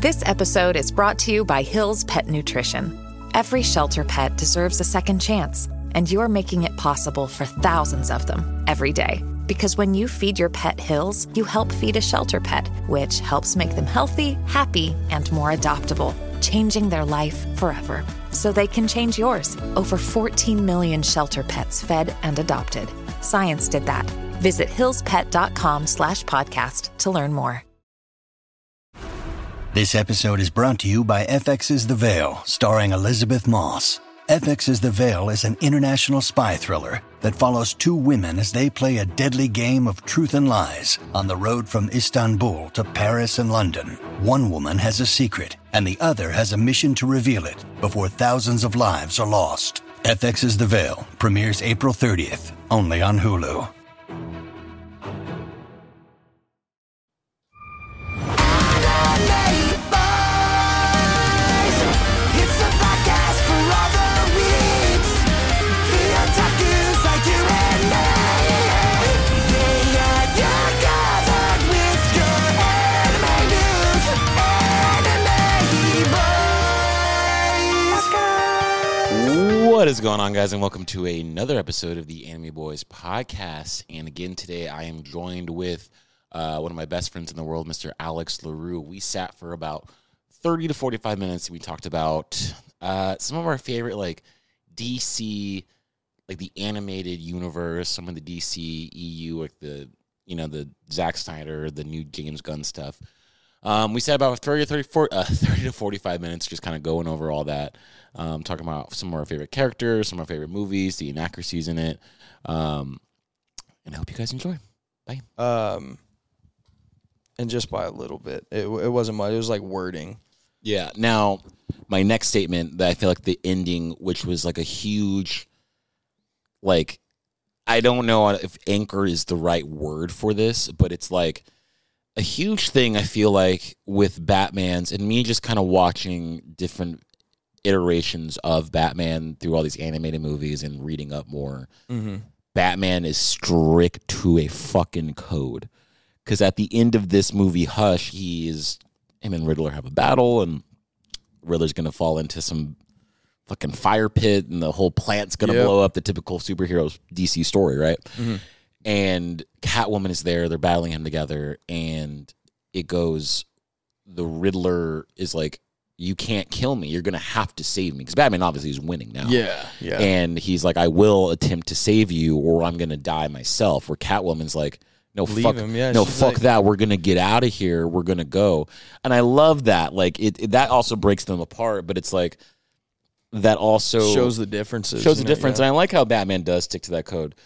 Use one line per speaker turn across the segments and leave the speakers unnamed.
This episode is brought to you by Hill's Pet Nutrition. Every shelter pet deserves a second chance, and you're making it possible for thousands of them every day. Because when you feed your pet Hill's, you help feed a shelter pet, which helps make them healthy, happy, and more adoptable, changing their life forever. So they can change yours. Over 14 million shelter pets fed and adopted. Science did that. Visit hillspet.com/podcast to learn more.
This episode is brought to you by FX's The Veil, starring Elizabeth Moss. FX's The Veil is an international spy thriller that follows two women as they play a deadly game of truth and lies on the road from Istanbul to Paris and London. One woman has a secret, and the other has a mission to reveal it before thousands of lives are lost. FX's The Veil premieres April 30th, only on Hulu.
What is going on, guys, and welcome to another episode of the Anime Boys podcast. And again, today I am joined with one of my best friends in the world, Mr. Alex LaRue. We sat for about 30 to 45 minutes, and we talked about some of our favorite, like, DC, like, the animated universe, some of the DC EU, like the Zack Snyder, the new James Gunn stuff. We sat about 30 to 45 minutes just kind of going over all that. Talking about some of our favorite characters, some of our favorite movies, the inaccuracies in it. And I hope you guys enjoy. Bye.
And just by a little bit. It wasn't much. It was like wording.
Yeah. Now, my next statement, that I feel like the ending, which was like a huge, like, I don't know if anchor is the right word for this, but it's like a huge thing, I feel like, with Batman's, and me just kind of watching different iterations of Batman through all these animated movies and reading up more. Mm-hmm. Batman is strict to a fucking code. Because at the end of this movie, Hush, him and Riddler have a battle, and Riddler's going to fall into some fucking fire pit, and the whole plant's going to blow up, the typical superhero DC story, right? Mm-hmm. And Catwoman is there, they're battling him together, and it goes, the Riddler is like, you can't kill me. You're going to have to save me. Because Batman obviously is winning now.
Yeah.
And he's like, I will attempt to save you or I'm going to die myself. Where Catwoman's like, no,
leave
fuck
him. Yeah,
fuck
like,
that. We're going to get out of here. We're going to go. And I love that. Like, that also breaks them apart. But it's like, that also
shows the differences.
Shows the difference. And I like how Batman does stick to that code.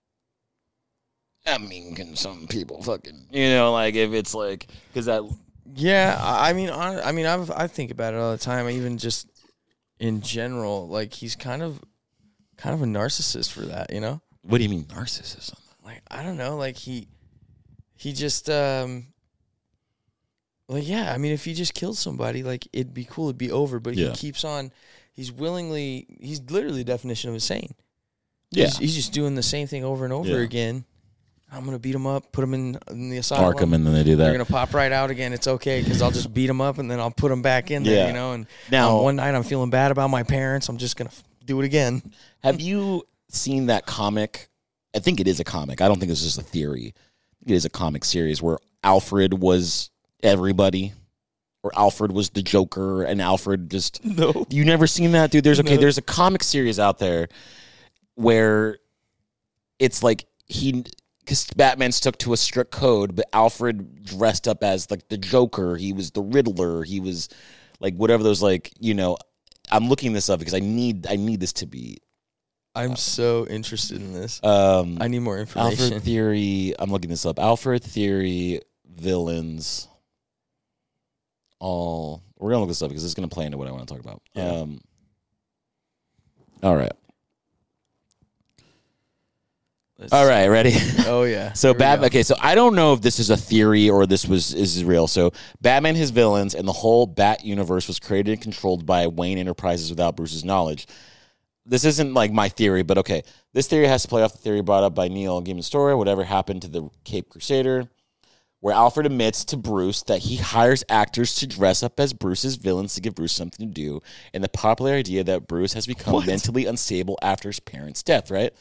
I mean, can some people fucking, like, if it's like, because that...
Yeah, I mean, I think about it all the time. Even just in general, like, he's kind of a narcissist for that, you know?
What do you mean narcissism?
Like, I don't know. Like, he just like, yeah. I mean, if he just killed somebody, like, it'd be cool, it'd be over. But he keeps on. He's literally the definition of a sane.
Yeah,
he's just doing the same thing over and over again. I'm going to beat him up, put him in the asylum.
Arkham, and then they do that.
They're going to pop right out again. It's okay, because I'll just beat him up, and then I'll put him back in there, And now, one night I'm feeling bad about my parents. I'm just going to do it again.
Have you seen that comic? I think it is a comic. I don't think it's just a theory. It is a comic series where Alfred was everybody, or Alfred was the Joker, and Alfred just...
No.
You never seen that, dude? There's a comic series out there where it's like because Batman stuck to a strict code, but Alfred dressed up as, like, the Joker. He was the Riddler. He was, like, whatever those, like, I'm looking this up because I need this to be.
I'm so interested in this. I need more information.
Alfred theory. I'm looking this up. Alfred theory villains. We're gonna look this up because it's gonna play into what I want to talk about.
Yeah.
All right. All right, ready?
Oh, yeah.
So okay, so I don't know if this is a theory or this is real. So Batman, his villains, and the whole Bat universe was created and controlled by Wayne Enterprises without Bruce's knowledge. This isn't like my theory, but okay. This theory has to play off the theory brought up by Neil Gaiman's story. Whatever happened to the Cape Crusader? where Alfred admits to Bruce that he hires actors to dress up as Bruce's villains to give Bruce something to do, and the popular idea that Bruce has become mentally unstable after his parents' death, right?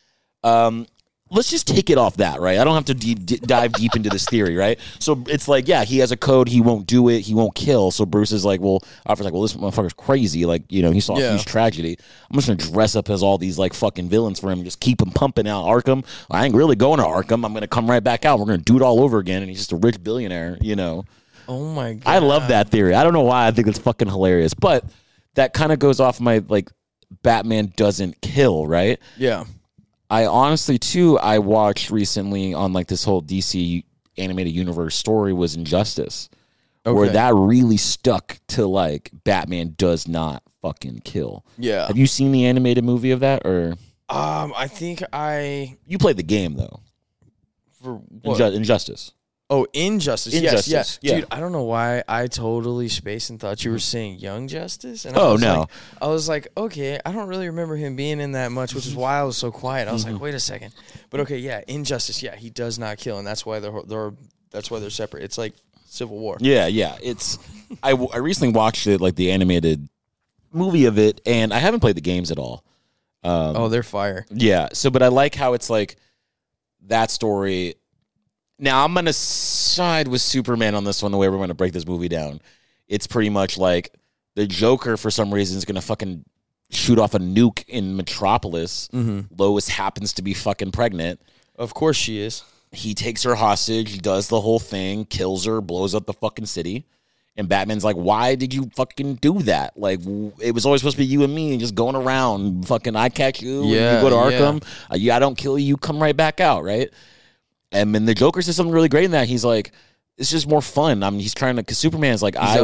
Let's just take it off that, right? I don't have to dive deep into this theory, right? So it's like, yeah, he has a code. He won't do it. He won't kill. So Bruce is like, well, Alfred's like, well, this motherfucker's crazy. Like, you know, he saw a huge tragedy. I'm just going to dress up as all these, like, fucking villains for him and just keep him pumping out Arkham. I ain't really going to Arkham. I'm going to come right back out. We're going to do it all over again. And he's just a rich billionaire, you know.
Oh, my God.
I love that theory. I don't know why. I think it's fucking hilarious. But that kind of goes off my, like, Batman doesn't kill, right?
Yeah.
I honestly, too, I watched recently on like this whole DC animated universe story was Injustice, where that really stuck to like Batman does not fucking kill.
Yeah.
Have you seen the animated movie of that, or?
I think
You played the game though.
For what?
Injustice.
Oh, Injustice.
Injustice,
Yes.
yeah.
Dude, I don't know why I totally spaced and thought you were saying Young Justice. And
No.
I was like, okay, I don't really remember him being in that much, which is why I was so quiet. I was like, wait a second. But okay, yeah, Injustice. Yeah, he does not kill, and that's why they're separate. It's like Civil War.
Yeah. It's I recently watched it, like the animated movie of it, and I haven't played the games at all.
They're fire.
Yeah. So, but I like how it's like that story. Now, I'm going to side with Superman on this one, the way we're going to break this movie down. It's pretty much like the Joker, for some reason, is going to fucking shoot off a nuke in Metropolis. Lois happens to be fucking pregnant.
Of course she is.
He takes her hostage. He does the whole thing, kills her, blows up the fucking city. And Batman's like, why did you fucking do that? Like, it was always supposed to be you and me and just going around. Fucking, I catch you.
Yeah,
you go to Arkham. I don't kill you. You come right back out, right? And then the Joker says something really great in that. He's like, it's just more fun. I mean, he's trying to, because Superman's like, I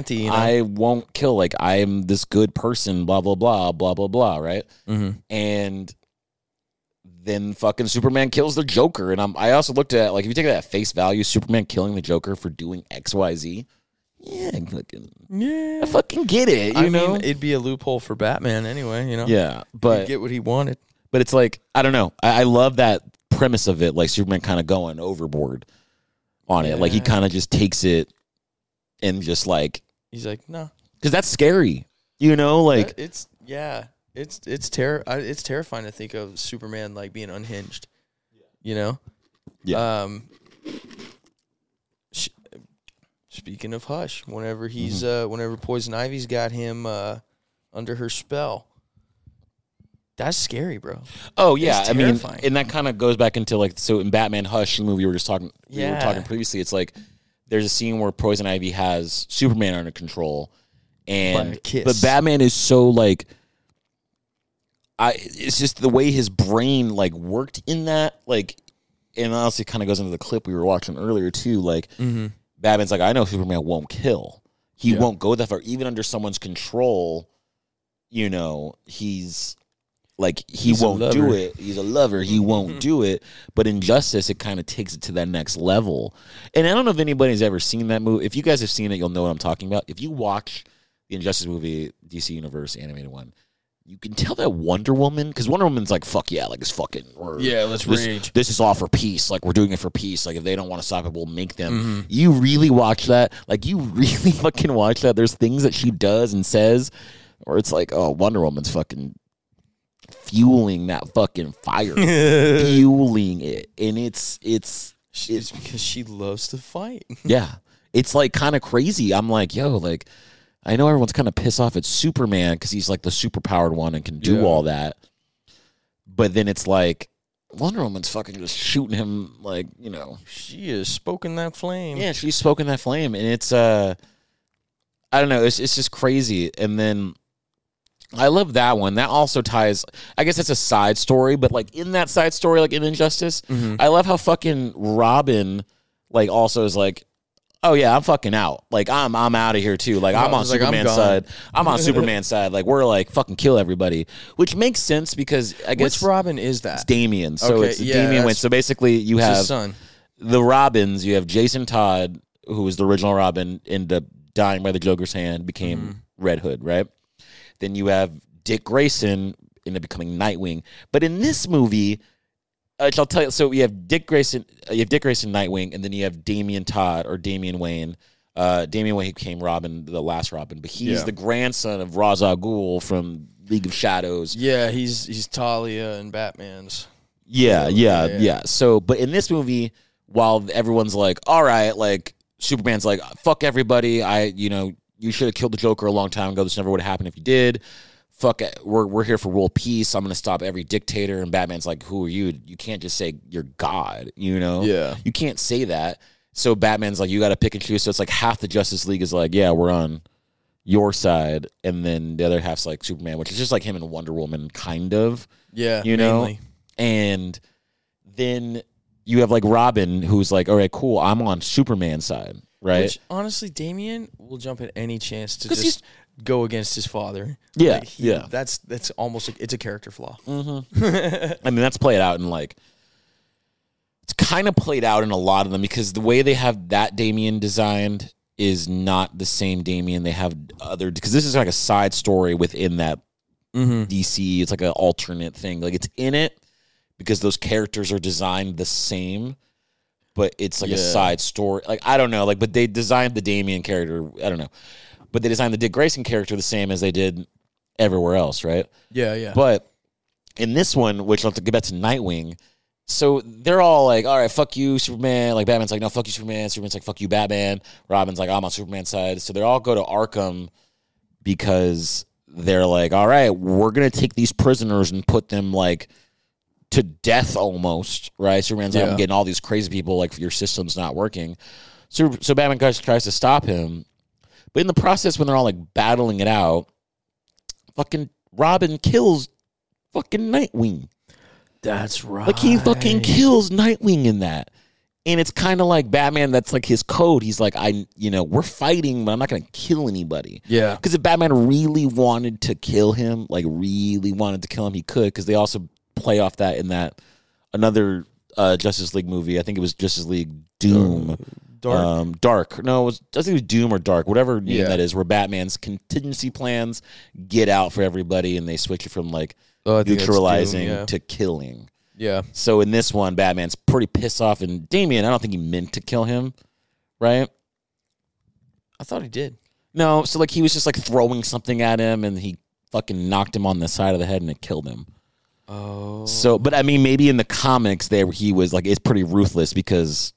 won't kill. Like, I'm this good person, blah, blah, blah, blah, blah, blah, right? And then fucking Superman kills the Joker. And I also looked at, like, if you take that at face value, Superman killing the Joker for doing X, Y, Z. Yeah, I fucking get it. You know,
it'd be a loophole for Batman anyway. You know,
yeah, but
he'd get what he wanted.
But it's like, I don't know. I love that premise of it, like Superman kind of going overboard on it. Like he kind of just takes it and just like
he's like, no,
because that's scary. You know, like
it's terrifying to think of Superman like being unhinged. You know,
yeah.
Speaking of Hush, whenever he's whenever Poison Ivy's got him under her spell, that's scary, bro.
Oh yeah, I mean, and that kind of goes back into like, so in Batman Hush, the movie we were talking previously. It's like there's a scene where Poison Ivy has Superman under control, and but Batman is so like, it's just the way his brain like worked in that, like, and honestly, kind of goes into the clip we were watching earlier too, like. Batman's like, I know Superman won't kill. He won't go that far. Even under someone's control, you know, he's like, he won't do it. He's a lover. He won't do it. But in Justice, it kind of takes it to that next level. And I don't know if anybody's ever seen that movie. If you guys have seen it, you'll know what I'm talking about. If you watch the Injustice movie, DC Universe animated one, you can tell that Wonder Woman, because Wonder Woman's like, fuck yeah, like it's fucking,
let's rage.
This is all for peace. Like, we're doing it for peace. Like, if they don't want to stop it, we'll make them. You really watch that? Like, you really fucking watch that? There's things that she does and says, or it's like, oh, Wonder Woman's fucking fueling that fucking fire. Fueling it. And it's
because she loves to fight.
Yeah. It's like kind of crazy. I'm like, yo, like, I know everyone's kind of pissed off at Superman because he's like the superpowered one and can do all that. But then it's like Wonder Woman's fucking just shooting him, like, you know.
She is spoken that flame.
Yeah, she's spoken that flame. And it's, I don't know, it's just crazy. And then I love that one. That also ties, I guess it's a side story, but like in that side story, like in Injustice, I love how fucking Robin, like, also is like, oh yeah, I'm fucking out. Like I'm out of here too. Like I'm on Superman's side. I'm on Superman's side. Like we're like fucking kill everybody, which makes sense because I guess
which Robin is that?
It's Damian. So it's Damian Wayne. So basically, you have
his son.
The Robins. You have Jason Todd, who was the original Robin, ended up dying by the Joker's hand, became Red Hood, right? Then you have Dick Grayson, ended up becoming Nightwing. But in this movie, I'll tell you. So you have Dick Grayson, Nightwing, and then you have Damian Todd or Damian Wayne. Damian Wayne became Robin, the last Robin, but he's the grandson of Ra's al Ghul from League of Shadows.
Yeah, he's Talia and Batman's.
Yeah. So, but in this movie, while everyone's like, all right, like Superman's like, fuck everybody. You should have killed the Joker a long time ago. This never would have happened if you did. Fuck it. We're here for world peace. I'm going to stop every dictator. And Batman's like, who are you? You can't just say you're God, Yeah. You can't say that. So Batman's like, you got to pick and choose. So it's like half the Justice League is like, yeah, we're on your side. And then the other half's like Superman, which is just like him and Wonder Woman, kind of.
Yeah, mainly.
And then you have like Robin, who's like, all right, cool, I'm on Superman's side, right? Which,
honestly, Damian will jump at any chance to just go against his father.
Yeah,
That's almost like, it's a character flaw.
Mm-hmm. I mean, that's played out in like, it's kind of played out in a lot of them because the way they have that Damian designed is not the same Damian they have other, because this is like a side story within that DC. It's like an alternate thing. Like it's in it because those characters are designed the same, but it's like a side story. Like, I don't know. Like, but they designed the Damian character. I don't know. But they designed the Dick Grayson character the same as they did everywhere else, right?
Yeah.
But in this one, which I'll have to get back to Nightwing, so they're all like, all right, fuck you, Superman. Like, Batman's like, no, fuck you, Superman. Superman's like, fuck you, Batman. Robin's like, I'm on Superman's side. So they all go to Arkham because they're like, all right, we're going to take these prisoners and put them, like, to death almost, right? Superman's like, I'm getting all these crazy people, like, your system's not working. So Batman tries to stop him. But in the process, when they're all, like, battling it out, fucking Robin kills fucking Nightwing.
That's right.
Like, he fucking kills Nightwing in that. And it's kind of like Batman, that's like his code. He's like, we're fighting, but I'm not going to kill anybody.
Yeah.
Because if Batman really wanted to kill him, he could. Because they also play off that in that another Justice League movie. I think it was Justice League Doom.
Dark.
No, I think it was Doom or Dark, whatever name that is, where Batman's contingency plans get out for everybody and they switch it from like neutralizing to killing.
Yeah.
So in this one, Batman's pretty pissed off, and Damian, I don't think he meant to kill him, right?
I thought he did.
No, so like he was just like throwing something at him, and he fucking knocked him on the side of the head, and it killed him.
Oh.
So, but I mean, maybe in the comics there, he was like, it's pretty ruthless because,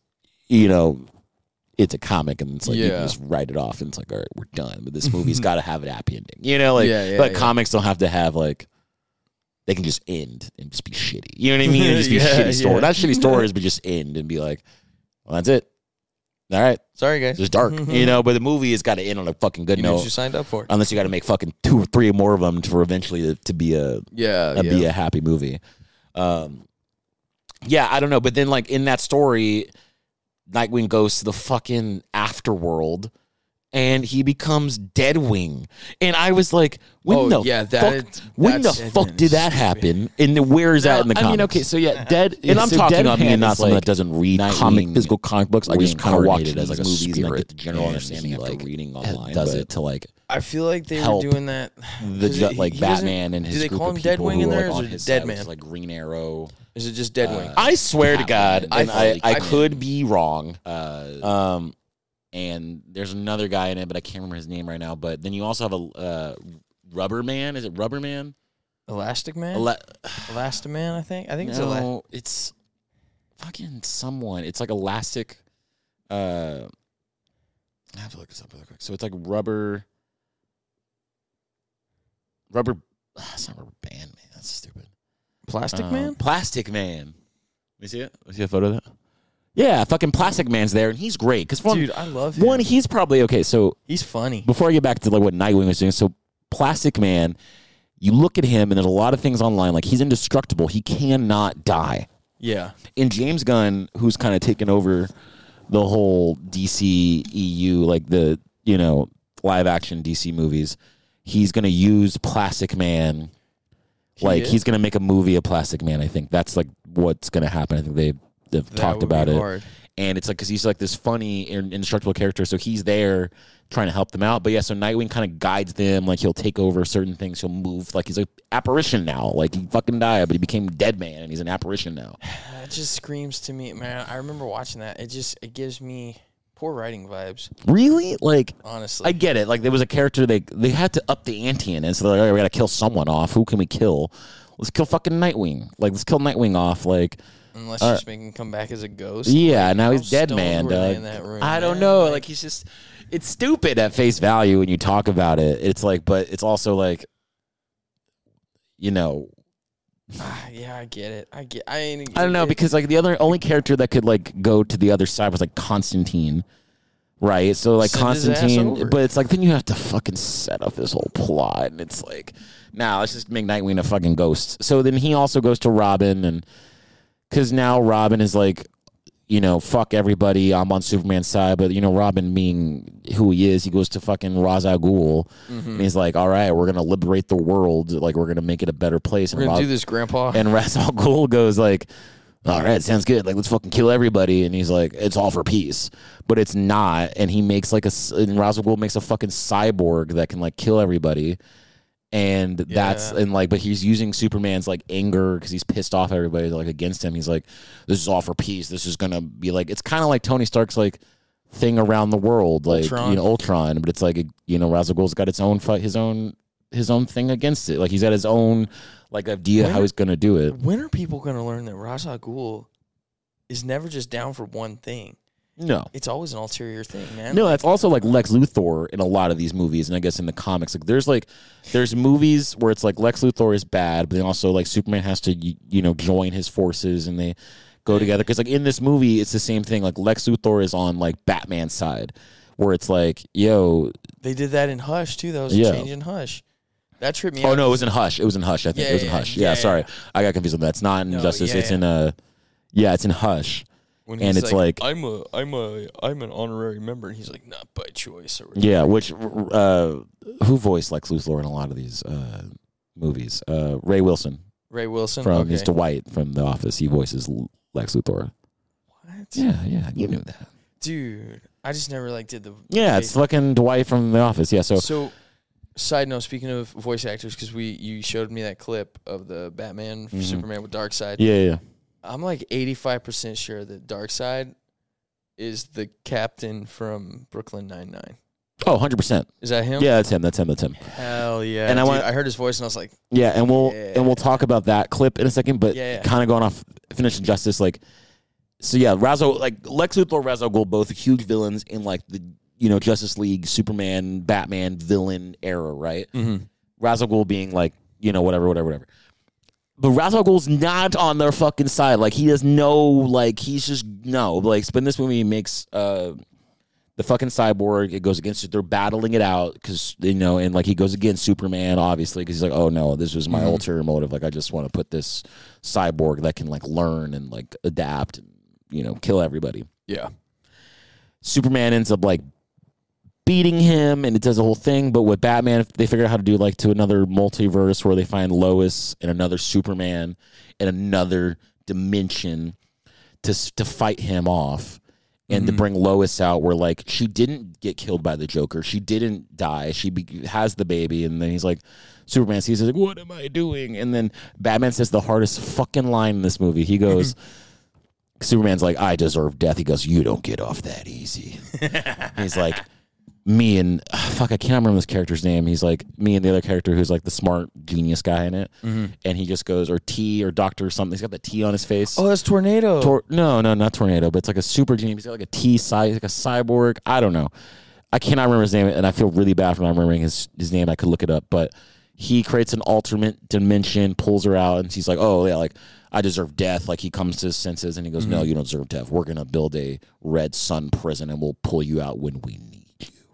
it's a comic, and it's like you can just write it off, and it's like, all right, we're done. But this movie's got to have an happy ending, comics don't have to have like. They can just end and just be shitty. You know what I mean? Just be shitty stories. Not shitty stories, but just end and be like, well, that's it. All right.
Sorry, guys.
It's dark. But the movie has got to end on a fucking good note.
You signed up for it.
Unless you got to make fucking 2 or 3 more of them for eventually to be be a happy movie. I don't know. But then, like, in that story, Nightwing goes to the fucking afterworld. And he becomes Deadwing. And I was like, when the fuck did that happen? And where is that in the comics? I mean,
okay, so Dead...
And I'm talking about me and not someone that doesn't read physical comic books. I just kind of watch it as like a movies and I get the general understanding after reading online. Does it to like...
I feel like they were doing that...
Batman and his group of people. Do they call him
Deadwing in there, or is it Deadman?
Like Green Arrow.
Is it just Deadwing?
I swear to God, and I could be wrong. And there's another guy in it, but I can't remember his name right now. But then you also have a Rubber Man. Is it Rubber Man?
Elastic Man? Elastiman, I think. I think
it's fucking someone. It's like Elastic. I have to look this up really quick. So it's like Rubber. It's not Rubber Band, man. That's stupid.
Plastic Man?
Plastic Man. Let me see it. Let me see a photo of that. Yeah, fucking Plastic Man's there, and he's great.
Dude, I love him.
One, he's probably okay. So
he's funny.
Before I get back to like what Nightwing was doing, so Plastic Man, you look at him, and there's a lot of things online. Like he's indestructible. He cannot die.
Yeah.
And James Gunn, who's kind of taken over the whole DC EU, like the live action DC movies, he's gonna use Plastic Man. He's gonna make a movie of Plastic Man. I think that's like what's gonna happen. I think they've talked about it.
Hard.
And it's like, because he's like this funny, indestructible character, so he's there trying to help them out. But yeah, so Nightwing kind of guides them. Like, he'll take over certain things. He'll move. Like, he's an apparition now. Like, he fucking died, but he became Dead Man, and he's an apparition now.
That just screams to me, man. I remember watching that. It gives me poor writing vibes.
Really? Like,
honestly,
I get it. Like, there was a character they had to up the ante in, and so they're like, all right, we got to kill someone off. Who can we kill? Let's kill fucking Nightwing. Like, let's kill Nightwing off. Like,
unless you're just making him come back as a ghost.
Yeah,
like,
now he's Dead Man, dog. I don't know. Like, he's just, it's stupid at face value when you talk about it. It's like, but it's also like, you know.
Yeah, I get it. I
don't know, because like the only character that could like go to the other side was like Constantine. Right, so like Constantine, but it's like then you have to fucking set up this whole plot, and it's like, now let's just make Nightwing a fucking ghost. So then he also goes to Robin, and because now Robin is like, you know, fuck everybody, I'm on Superman's side, but you know, Robin being who he is, he goes to fucking Ra's al Ghul, and he's like, all right, we're gonna liberate the world, like we're gonna make it a better place.
We're gonna do this, Grandpa.
And Ra's al Ghul goes like, all right, sounds good. Like, let's fucking kill everybody. And he's like, it's all for peace. But it's not. And he makes like and Ra's al Ghul makes a fucking cyborg that can like kill everybody. And that's, and like, but he's using Superman's like anger because he's pissed off everybody like against him. He's like, this is all for peace. This is going to be like, it's kind of like Tony Stark's like thing around the world, like, Ultron. You know, Ultron. But it's like, you know, Ra's al Ghul's got its own fight, his own thing against it. Like, he's got his own like idea how he's gonna do it.
When are people gonna learn that Ra's al Ghul is never just down for one thing?
No,
it's always an ulterior thing, man.
No, that's also like Lex Luthor in a lot of these movies, and I guess in the comics, like there's movies where it's like Lex Luthor is bad, but then also like Superman has to join his forces and they go together. Because like in this movie, it's the same thing. Like Lex Luthor is on like Batman's side, where it's like, yo,
they did that in Hush too. That was a change in Hush. That tripped me out.
Oh, no, it was in Hush. It was in Hush, I think. It was in Hush. Yeah, sorry. I got confused with that. It's not in Justice. It's in it's in Hush. And it's like
I'm an honorary member, and he's like, not by choice. Or
yeah, which who voiced Lex Luthor in a lot of these movies? Ray Wilson.
Ray Wilson
from he's Dwight from The Office. He voices Lex Luthor.
What?
Yeah, you knew that,
dude. I just never like did the.
Yeah, it's fucking Dwight from The Office. Yeah,
so. Side note, speaking of voice actors, because you showed me that clip of the Batman for Superman with Darkseid.
Yeah.
I'm like 85% sure that Darkseid is the captain from Brooklyn Nine-Nine.
Oh, 100%.
Is that him?
Yeah, that's him.
Hell yeah.
And
I heard his voice and I was like,
yeah, and we'll talk about that clip in a second, but kind of going off finishing Justice, like, so yeah, Lex Luthor, Ra's al Ghul, both huge villains in like the Justice League, Superman, Batman villain era, right?
Mm-hmm.
Ra's al Ghul being like, whatever. But Ra's al Ghul's not on their fucking side. Like, he has no, like, he's just, no. Like, but in this movie, he makes the fucking cyborg. It goes against it. They're battling it out because, and, like, he goes against Superman, obviously, because he's like, oh, no, this was my ulterior motive. Like, I just want to put this cyborg that can, like, learn and, like, adapt and, kill everybody.
Yeah.
Superman ends up, like, beating him, and it does the whole thing. But with Batman, they figure out how to do like to another multiverse where they find Lois and another Superman in another dimension to fight him off and to bring Lois out, where like she didn't get killed by the Joker, she didn't die, she has the baby, and then he's like, Superman sees it, like, what am I doing? And then Batman says the hardest fucking line in this movie. He goes. Superman's like, I deserve death. He goes, you don't get off that easy. He's like, me and I can't remember this character's name. He's like me and the other character who's like the smart genius guy in it, and he just goes or T or Doctor or something. He's got the T on his face.
Oh, that's Tornado.
No, not Tornado, but it's like a super genius. He's got like a T size, like a cyborg. I don't know. I cannot remember his name, and I feel really bad for not remembering his name. I could look it up, but he creates an alternate dimension, pulls her out, and she's like, oh yeah, like I deserve death. Like he comes to his senses, and he goes, no, you don't deserve death. We're gonna build a Red Sun prison, and we'll pull you out when we need.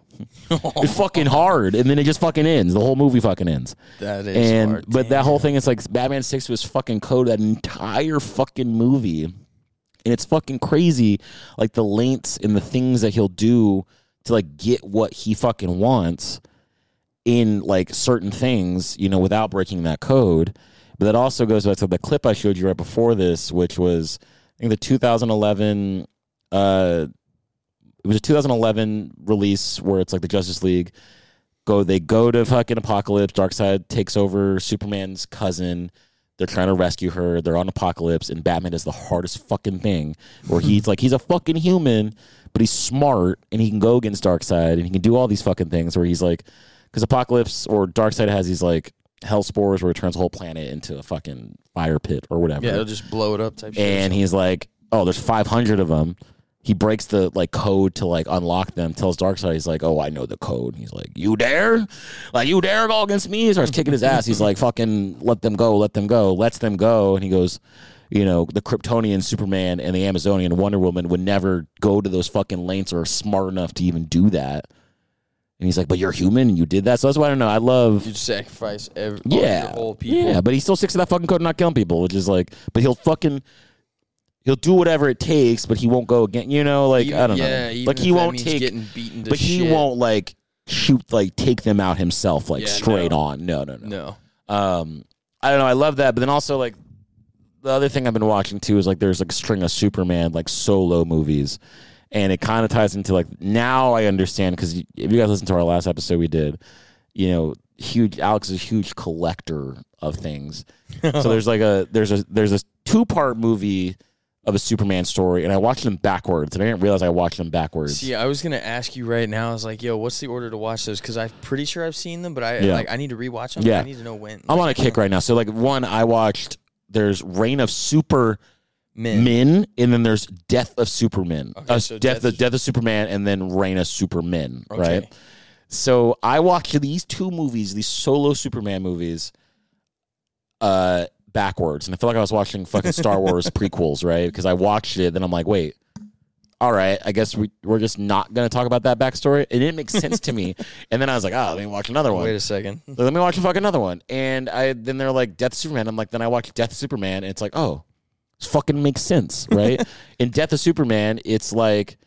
It's fucking hard, and then it just fucking ends. The whole movie fucking ends.
That is hard.
But that whole thing is like Batman sticks to his fucking code that entire fucking movie, and it's fucking crazy. Like the lengths and the things that he'll do to like get what he fucking wants in like certain things, without breaking that code. But that also goes back to the clip I showed you right before this, which was I think the 2011 It was a 2011 release where it's like the Justice League they go to fucking Apocalypse. Darkseid takes over Superman's cousin. They're trying to rescue her. They're on Apocalypse, and Batman does the hardest fucking thing where he's like, he's a fucking human, but he's smart, and he can go against Darkseid, and he can do all these fucking things where he's like, because Apocalypse or Darkseid has these like hell spores where it turns the whole planet into a fucking fire pit or whatever.
Yeah, it'll just blow it up type shit.
And he's like, oh, there's 500 of them. He breaks the like code to like unlock them. Tells Darkseid, he's like, "Oh, I know the code." And he's like, "You dare? Like you dare go against me?" He starts kicking his ass. He's like, "Fucking let them go, let them go." Lets them go, and he goes, "You know, the Kryptonian Superman and the Amazonian Wonder Woman would never go to those fucking lengths or are smart enough to even do that." And he's like, "But you're human, and you did that." So that's why I don't know. I love
you sacrifice your whole people.
Yeah, but he still sticks to that fucking code and not killing people, which is like, but he'll do whatever it takes, but he won't go again. You know, like I don't know, like he won't take,
getting beaten to
but
shit.
he won't like shoot, like take them out himself, like straight on. No. I don't know. I love that, but then also like the other thing I've been watching too is like there's like a string of Superman like solo movies, and it kind of ties into like now I understand because if you guys listened to our last episode we did, you know, Alex is a huge collector of things. So there's a 2-part movie of a Superman story, and I watched them backwards, and I didn't realize I watched them backwards.
See, I was gonna ask you right now. I was like, "Yo, what's the order to watch those?" Because I'm pretty sure I've seen them, but I need to rewatch them.
Yeah,
I need to know when.
I'm on a kick right now. So like one, I watched. There's Reign of Supermen, and then there's Death of Superman.
Okay, so
Death of Superman, and then Reign of Supermen. Okay. Right. So I watched these 2 movies, these solo Superman movies, backwards, and I feel like I was watching fucking Star Wars prequels, right? Because I watched it, then I'm like, wait, all right, I guess we're just not gonna talk about that backstory. It didn't make sense to me, and then I was like, oh, let me watch another one.
Wait a second,
let me watch a fucking another one, and then they're like Death of Superman. I'm like, then I watched Death of Superman, and it's like, oh, this fucking makes sense, right? In Death of Superman, it's like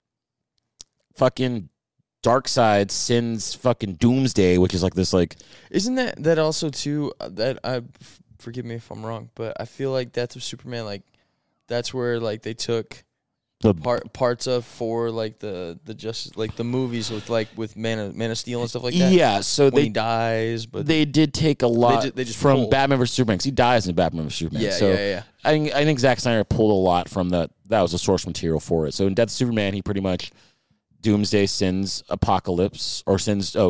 fucking Darkseid sends fucking Doomsday, which is like this like.
Isn't that also too that I. Forgive me if I'm wrong, but I feel like Death of Superman, like that's where like they took the parts of for like the Justice, like the movies with Man of Steel and stuff like that.
Yeah, so
when he dies, but
they did take a lot
they just
from
pulled.
Batman vs Superman because he dies in Batman vs Superman.
Yeah,
so
yeah.
I think Zack Snyder pulled a lot from that. That was the source material for it. So in Death of Superman, he pretty much Doomsday sends Apocalypse or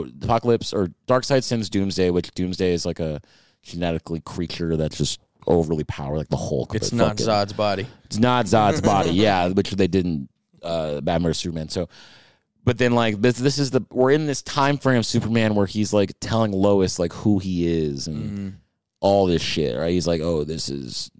Darkseid sends Doomsday, which Doomsday is like a genetically creature that's just overly powerful, like the Hulk.
It's not Zod's body.
It's not Zod's body, yeah, which they did in Batman vs Superman. So, but then like this is we're in this time frame of Superman where he's like telling Lois like who he is and all this shit, right? He's like, oh, this is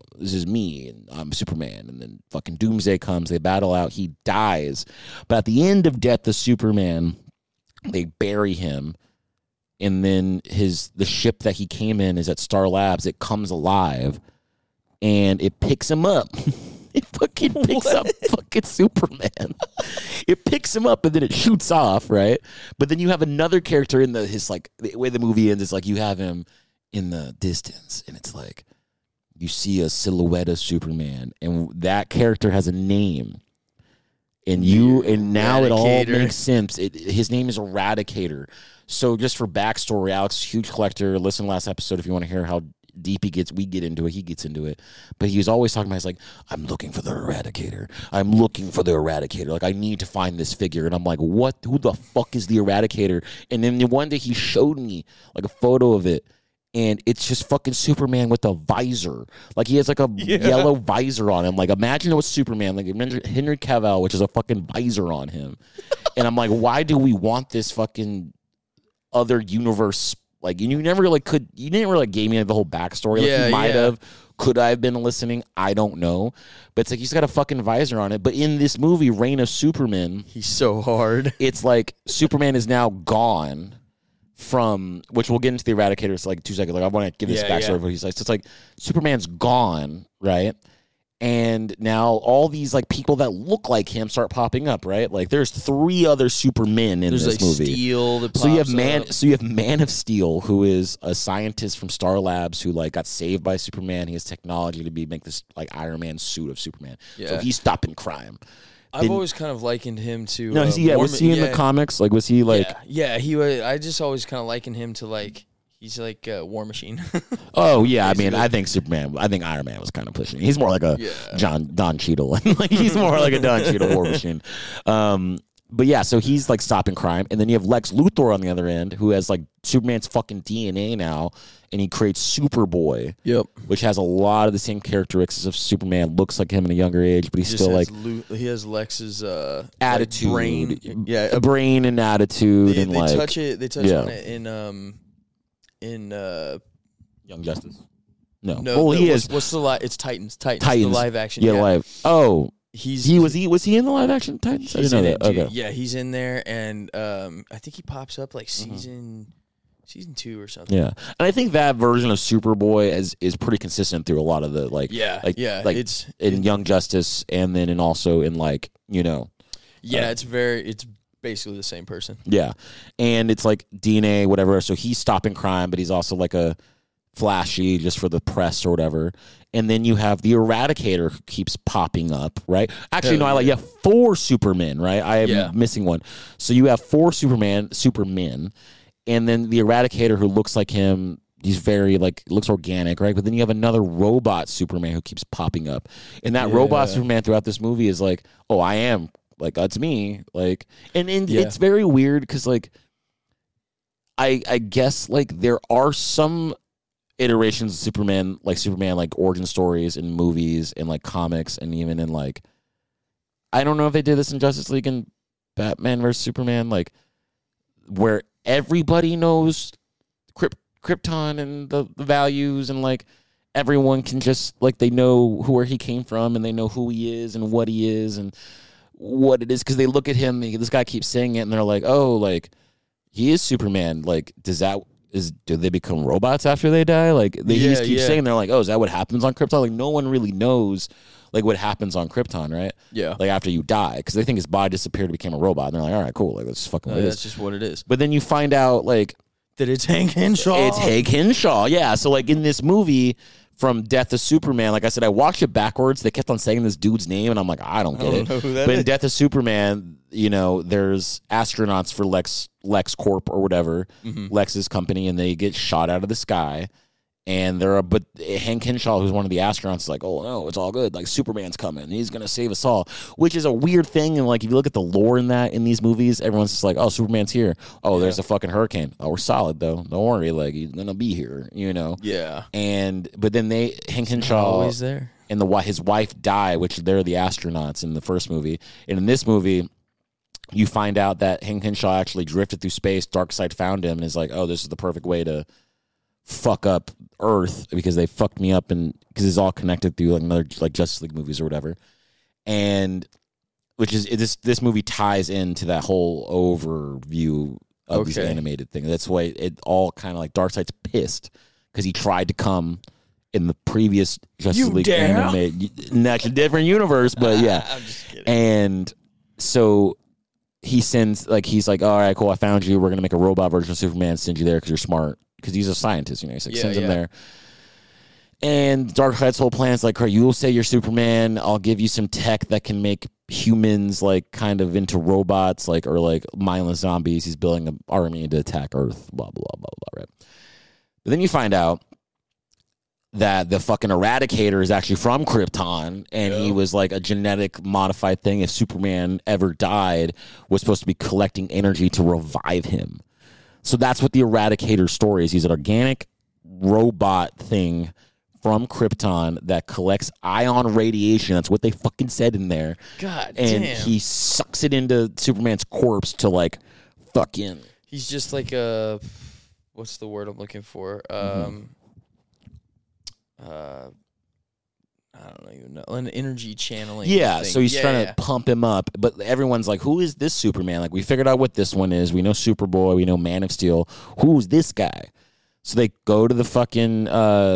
me and I'm Superman, and then fucking Doomsday comes, they battle out, he dies, but at the end of Death of Superman, they bury him. And then the ship that he came in is at Star Labs. It comes alive, and it picks him up. It fucking picks up fucking Superman. It picks him up, and then it shoots off, right? But then you have another character in the way the movie ends is like you have him in the distance, and it's like you see a silhouette of Superman, and that character has a name. And now it all makes sense. His name is Eradicator. So just for backstory, Alex, huge collector. Listen to last episode if you want to hear how deep he gets. We get into it. He gets into it. But he was always talking about, he's like, I'm looking for the Eradicator. I'm looking for the Eradicator. Like, I need to find this figure. And I'm like, what? Who the fuck is the Eradicator? And then one day he showed me like a photo of it. And it's just fucking Superman with a visor. Like, he has like a yellow visor on him. Like, imagine it was Superman. Like, Henry Cavill, which is a fucking visor on him. And I'm like, why do we want this fucking other universe? Like, you never really you didn't really give me like the whole backstory. Like, you might have. Could I have been listening? I don't know. But it's like he's got a fucking visor on it. But in this movie, Reign of Superman,
he's so hard.
It's like Superman is now gone. From which we'll get into the Eradicator in like 2 seconds. Like, I want to give this backstory of what he's like. So it's like Superman's gone, right? And now all these like people that look like him start popping up, right? Like there's 3 other Supermen in this movie.
Steel that pops
so you have
up.
Man of Steel, who is a scientist from Star Labs who like got saved by Superman. He has technology to make this like Iron Man suit of Superman.
Yeah.
So he's stopping crime.
I've always kind of likened him to.
No, was he in the comics? Like, was he like?
Yeah, he was. I just always kind of likened him to like. He's like War Machine.
Oh yeah, I mean, I think Iron Man was kind of pushing. He's more like a Don Cheadle. Like he's more like a Don Cheadle War Machine. But yeah, so he's like stopping crime, and then you have Lex Luthor on the other end, who has like Superman's fucking DNA now, and he creates Superboy.
Yep.
Which has a lot of the same characteristics of Superman. Looks like him in a younger age, but he's still like
he has Lex's
attitude,
like brain. Yeah,
a brain and attitude,
they
and like
touch it. They touch on it in
Young Justice. No,
well, he is. What's the It's Titans. Titans. The live action.
Yeah, live. Oh. Was he in the live action Titans? I didn't know that. Okay.
Yeah, he's in there, and I think he pops up like season 2 or something.
Yeah, and I think that version of Superboy is pretty consistent through a lot of the it's in Young Justice, and then also in like
it's basically the same person.
Yeah, and it's like DNA whatever. So he's stopping crime, but he's also like a flashy just for the press or whatever. And then you have the Eradicator who keeps popping up, right? Actually, you have 4 Supermen, right? I am missing one. So you have 4 Supermen, and then the Eradicator who looks like him. He's very looks organic, right? But then you have another robot Superman who keeps popping up, and that robot Superman throughout this movie is like, oh, I am like that's me, like, and it's very weird because like, I guess like there are some iterations of Superman like origin stories in movies and like comics and even in like I don't know if they did this in Justice League and Batman vs Superman, like where everybody knows Krypton and the values and like everyone can just like they know where he came from and they know who he is and what he is and what it is because they look at him, this guy keeps saying it and they're like, oh, like he is Superman, like do they become robots after they die? Like they just keep saying, they're like, oh, is that what happens on Krypton? Like no one really knows like what happens on Krypton, right?
Yeah.
Like after you die, because they think his body disappeared and became a robot. And they're like, all right, cool. Like that's fucking what it is.
That's just what it is.
But then you find out like
that it's Hank Henshaw.
It's Hank Henshaw, yeah. So like in this movie from Death of Superman, like I said, I watched it backwards. They kept on saying this dude's name, and I'm like, I don't get it.
Know who that
but
is.
in Death of Superman, there's astronauts for Lex Corp or whatever, Lex's company, and they get shot out of the sky. And but Hank Henshaw, who's one of the astronauts, is like, oh no, it's all good. Like Superman's coming, he's gonna save us all, which is a weird thing. And like if you look at the lore in these movies, everyone's just like, oh, Superman's here. Oh, there's a fucking hurricane. Oh, we're solid though. Don't worry, like he's gonna be here.
Yeah.
But then Hank Henshaw
always there,
and his wife die, which they're the astronauts in the first movie, and in this movie. You find out that Hank Henshaw actually drifted through space. Darkseid found him and is like, oh, this is the perfect way to fuck up Earth because they fucked me up, and because it's all connected through like another like Justice League movies or whatever. And which is this movie ties into that whole overview of these animated things. That's why it all kind of like Darkseid's pissed because he tried to come in the previous Justice League animated, that's a different universe, but yeah.
I'm just kidding.
And so he sends he's like, all right, cool, I found you. We're gonna make a robot version of Superman. Send you there because you're smart. Because he's a scientist, he's like sends him there. And Darkseid's whole plan is like, you will say you're Superman. I'll give you some tech that can make humans like kind of into robots, or like mindless zombies. He's building an army to attack Earth. Blah blah blah blah. Right. But then you find out that the fucking Eradicator is actually from Krypton, and he was like a genetic modified thing. If Superman ever died, was supposed to be collecting energy to revive him. So that's what the Eradicator story is. He's an organic robot thing from Krypton that collects ion radiation. That's what they fucking said in there.
God
and
damn.
He sucks it into Superman's corpse to like fucking.
He's just like a, what's the word I'm looking for? I don't even know. An energy channeling.
Yeah,
thing.
so he's trying to pump him up, but everyone's like, who is this Superman? Like, we figured out what this one is. We know Superboy. We know Man of Steel. Who's this guy? So they go to the fucking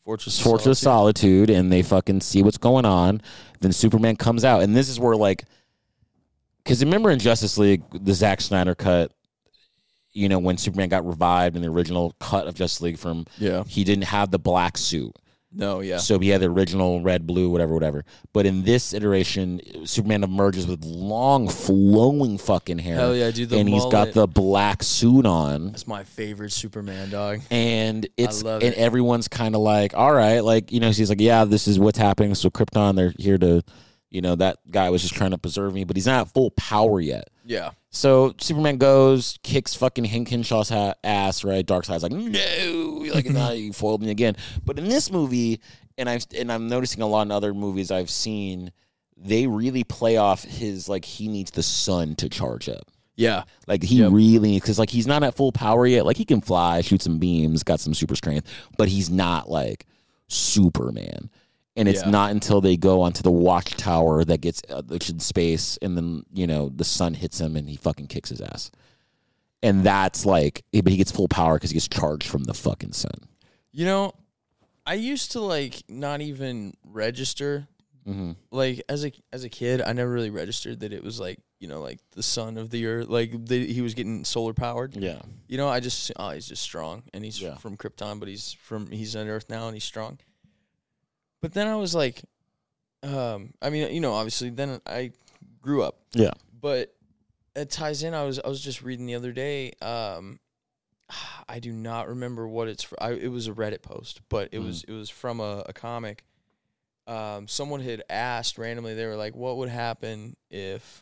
Fortress
of Solitude, and they fucking see what's going on. Then Superman comes out, and this is where, like, because remember in Justice League, the Zack Snyder cut, you know, when Superman got revived in the original cut of Justice League he didn't have the black suit.
No, yeah.
So he had the original red, blue, whatever. But in this iteration, Superman emerges with long, flowing fucking hair.
Hell yeah, dude.
And he's got the black suit on.
That's my favorite Superman, dog.
And everyone's kind of like, all right, like, you know, he's like, yeah, this is what's happening. So Krypton, they're here to, you know, that guy was just trying to preserve me, but he's not at full power yet.
Yeah.
So Superman goes, kicks fucking Hank Hinshaw's ass, right? Darkseid's like, no, like, nah, you foiled me again. But in this movie, and I'm noticing a lot in other movies I've seen, they really play off his, like, he needs the sun to charge up.
Yeah.
Like, he really, because, like, he's not at full power yet. Like, he can fly, shoot some beams, got some super strength, but he's not, like, Superman. And it's not until they go onto the watchtower that gets in space, and then, you know, the sun hits him and he fucking kicks his ass. And that's like, but he gets full power because he gets charged from the fucking sun.
You know, I used to, like, not even register. Mm-hmm. Like, as a kid, I never really registered that it was, like, you know, like the sun of the earth, like he was getting solar powered.
Yeah.
You know, he's just strong, and he's from Krypton, but he's on Earth now, and he's strong. But then I was like, I mean, you know, obviously then I grew up.
Yeah.
But it ties in. I was just reading the other day. I do not remember what it's for. It was a Reddit post, but it was from a comic. Someone had asked randomly, they were like, what would happen if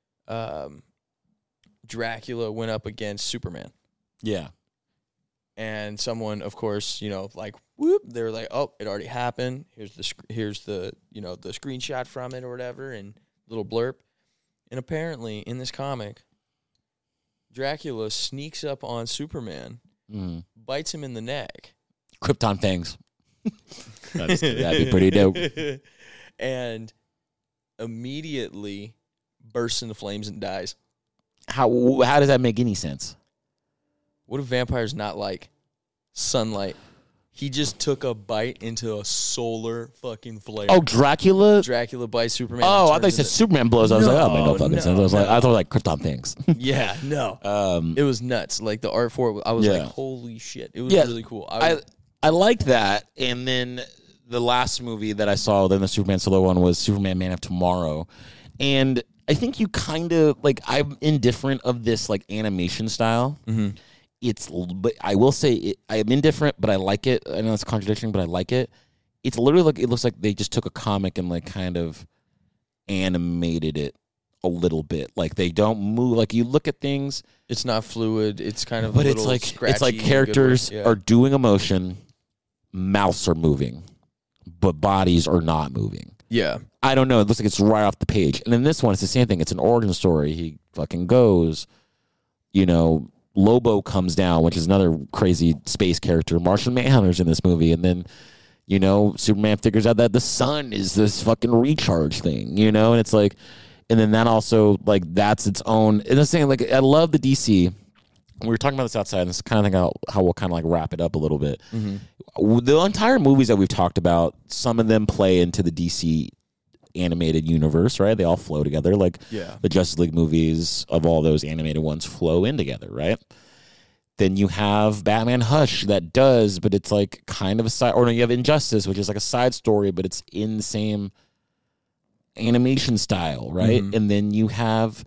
Dracula went up against Superman?
Yeah.
And someone, of course, you know, like, whoop, they were like, oh, it already happened. Here's the you know, the screenshot from it or whatever, and little blurb. And apparently, in this comic, Dracula sneaks up on Superman, bites him in the neck.
Krypton fangs. That'd be pretty dope.
And immediately bursts into flames and dies.
How does that make any sense?
What do vampires not like? Sunlight. He just took a bite into a solar fucking flare.
Oh, Dracula?
Dracula bites Superman.
Oh, I thought you said Superman blows. I was like, oh, man, no fucking sense. I thought like Krypton things.
Yeah, no. It was nuts. Like, the art for it, I was like, holy shit. It was really cool.
I liked that. And then the last movie that I saw, then the Superman solo one, was Superman Man of Tomorrow. And I think you kind of, like, I'm indifferent of this, like, animation style. Mm-hmm. But I will say I am indifferent, but I like it. I know it's a contradiction, but I like it. It's literally like, it looks like they just took a comic and, like, kind of animated it a little bit. Like, they don't move. Like, you look at things, it's not fluid. It's kind of, but a little scratchy. It's like characters are doing emotion, mouths are moving, but bodies are not moving. Yeah, I don't know. It looks like it's right off the page. And in this one, it's the same thing. It's an origin story. He fucking goes, you know. Lobo comes down, which is another crazy space character. Martian Manhunter's in this movie. And then, you know, Superman figures out that the sun is this fucking recharge thing, you know? And it's like, and then that also, like, that's its own. And I'm saying, like, I love the DC. We were talking about this outside, and this is kind of like how we'll kind of like wrap it up a little bit. Mm-hmm. The entire movies that we've talked about, some of them play into the DC animated universe, right? They all flow together. Like, the Justice League movies of all those animated ones flow in together, right? Then you have Batman Hush that does, but it's like kind of a side, or no, you have Injustice, which is like a side story, but it's in the same animation style, right? Mm-hmm. And then you have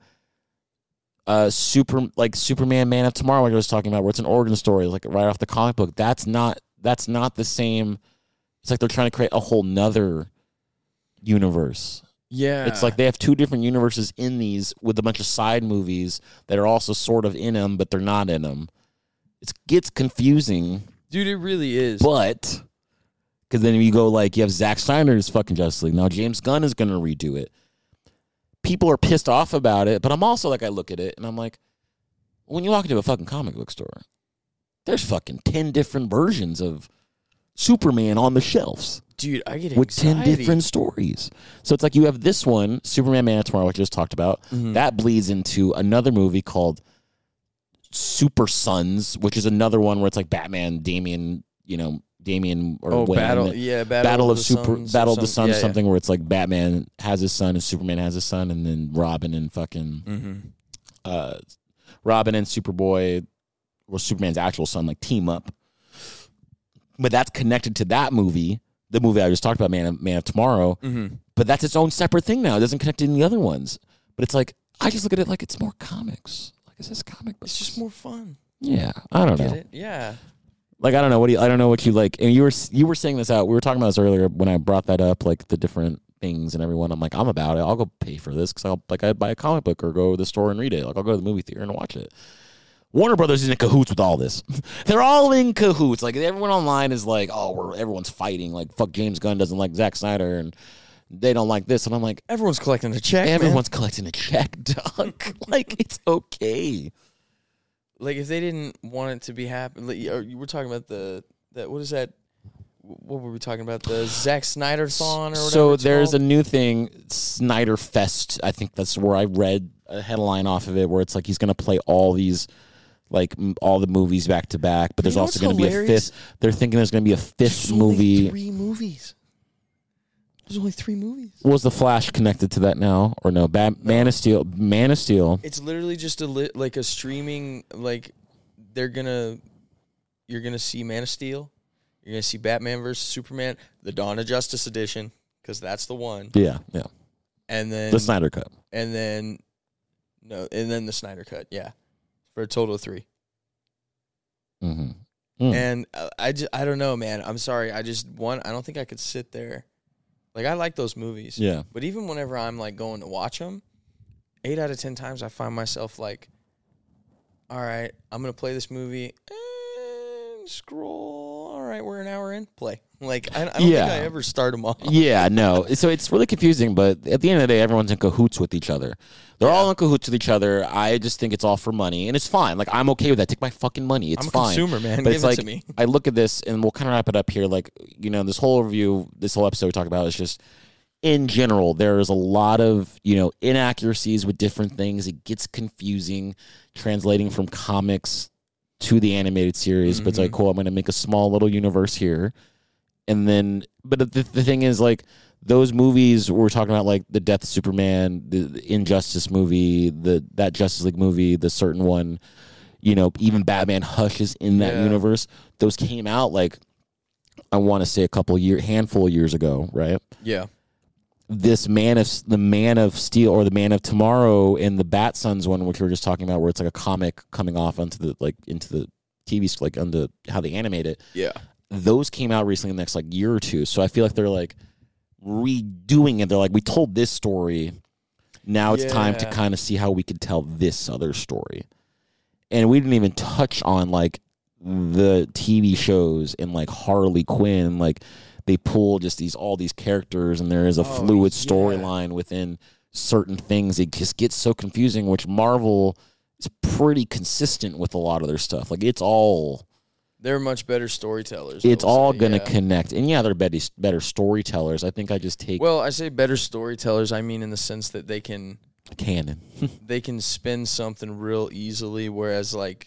Superman Man of Tomorrow, like I was talking about, where it's an origin story, like right off the comic book. That's not the same. It's like they're trying to create a whole nother universe. Yeah. It's like they have two different universes in these with a bunch of side movies that are also sort of in them, but they're not in them. It gets confusing. Dude, it really is. But, because then you go like, you have Zack Snyder's fucking Justice League. Now James Gunn is going to redo it. People are pissed off about it, but I'm also like, I look at it and I'm like, when you walk into a fucking comic book store, there's fucking 10 different versions of Superman on the shelves. Dude, I get with anxiety. 10 different stories. So it's like you have this one, Superman Man of Tomorrow, which I just talked about. Mm-hmm. That bleeds into another movie called Super Sons, which is another one where it's like Batman, Damian, you know, Damian or Wayne,
Battle of
the Suns,
Yeah,
something where it's like Batman has his son and Superman has his son, and then Robin and fucking Robin and Superboy, or Superman's actual son, like team up. But that's connected to that movie, the movie I just talked about, Man of Tomorrow.
Mm-hmm.
But that's its own separate thing now. It doesn't connect to any other ones. But it's like, I just look at it like it's more comics. Like, it's just comic books.
It's just more fun.
Yeah, I don't know.
Get it? Yeah.
Like, I don't know. I don't know what you like. And you were saying this out. We were talking about this earlier when I brought that up, like the different things and everyone. I'm like, I'm about it. I'll go pay for this because I'd buy a comic book or go to the store and read it. Like, I'll go to the movie theater and watch it. Warner Brothers is in cahoots with all this. They're all in cahoots. Like, everyone online is like, oh, everyone's fighting. Like, fuck, James Gunn doesn't like Zack Snyder and they don't like this. And I'm like,
everyone's collecting a check.
Everyone's collecting a check, dog. Like, it's okay.
Like, if they didn't want it to be happening, like, you were talking about what is that? What were we talking about? The Zack Snyder-thon or whatever.
So there's a new thing, Snyder Fest. I think that's where I read a headline off of it, where it's like he's going to play all these, like all the movies back to back. But there's also going to be a fifth. They're thinking there's going to be a fifth movie.
3 movies. There's only 3 movies.
Was the Flash connected to that now or no? Man of Steel.
It's literally just a streaming, like you're gonna see Man of Steel. You're gonna see Batman vs Superman, the Dawn of Justice edition, because that's the one.
Yeah.
And then
the Snyder Cut.
And then the Snyder Cut. Yeah, for a total of 3.
Mm-hmm.
And I don't know, man. I'm sorry. I don't think I could sit there. Like, I like those movies.
Yeah.
But even whenever I'm, like, going to watch them, 8 out of 10 times I find myself like, all right, I'm going to play this movie and scroll. All right, we're an hour in. Play. Like, I don't think I ever start them off.
Yeah, no. So it's really confusing, but at the end of the day, everyone's in cahoots with each other. They're all in cahoots with each other. I just think it's all for money, and it's fine. Like, I'm okay with that. Take my fucking money. It's fine.
I'm a consumer, man.
But
Give
it's
it
like,
to me.
I look at this, and we'll kind of wrap it up here. Like, this whole review, this whole episode we talk about is just, in general, there is a lot of, inaccuracies with different things. It gets confusing translating from comics to the animated series, but it's like, cool, I'm going to make a small little universe here. And then, but the thing is, like, those movies we're talking about, like the Death of Superman, the Injustice movie, that Justice League movie, the certain one, even Batman Hush is in that universe. Those came out, like, I want to say handful of years ago, right? Yeah. The Man of Steel or the Man of Tomorrow and the Bat Sons one, which we were just talking about, where it's like a comic coming off into the TV, like onto how they animate it. Yeah. Those came out recently in the next, like, year or two. So I feel like they're, like, redoing it. They're like, we told this story. Now it's time to kind of see how we could tell this other story. And we didn't even touch on, like, the TV shows and, like, Harley Quinn. Like, they pull just all these characters, and there is a fluid storyline within certain things. It just gets so confusing, which Marvel is pretty consistent with a lot of their stuff. Like, they're much better storytellers. It's all going to connect. And, they're better storytellers. I think I just take... Well,
I say better storytellers. I mean in the sense that they can...
Canon.
They can spin something real easily, whereas, like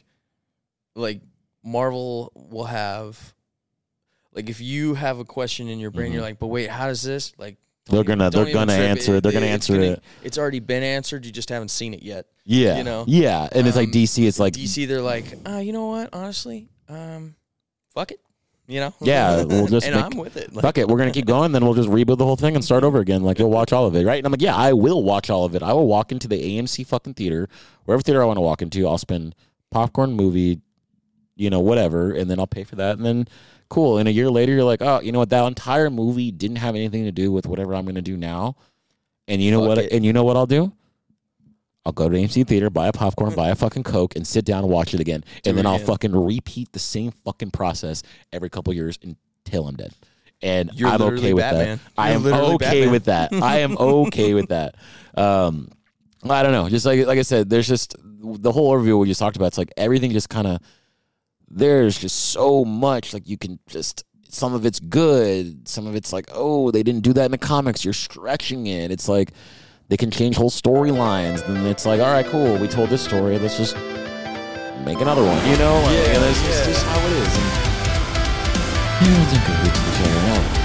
Marvel will have... Like, if you have a question in your brain, you're like, but wait, how does this... Like,
they're gonna answer it. They're gonna answer it.
It's already been answered. You just haven't seen it yet.
Yeah. Yeah. And it's like DC. It's like...
DC, they're like, you know what? Honestly... fuck it,
Yeah, we'll just
I'm with it.
Fuck it, we're gonna keep going. Then we'll just rebuild the whole thing and start over again. Like, you'll watch all of it, right? And I'm like, yeah, I will watch all of it. I will walk into the AMC fucking theater, wherever theater I want to walk into. I'll spend popcorn, movie, whatever, and then I'll pay for that. And then, cool. And a year later, you're like, oh, you know what? That entire movie didn't have anything to do with whatever I'm gonna do now. And you know what? And you know what I'll do? I'll go to AMC Theater, buy a popcorn, buy a fucking Coke, and sit down and watch it again. And then I'll fucking repeat the same fucking process every couple years until I'm dead. And I'm okay with that. I am okay with that. I am okay with that. I don't know. Just like I said, there's just the whole overview we just talked about. It's like everything just kind of, there's just so much. Like, you can just, some of it's good. Some of it's like, oh, they didn't do that in the comics. You're stretching it. It's like, they can change whole storylines, and it's like, all right, cool, we told this story, let's just make another one, Like, that's just how it is. Everyone's in cahoots with each other.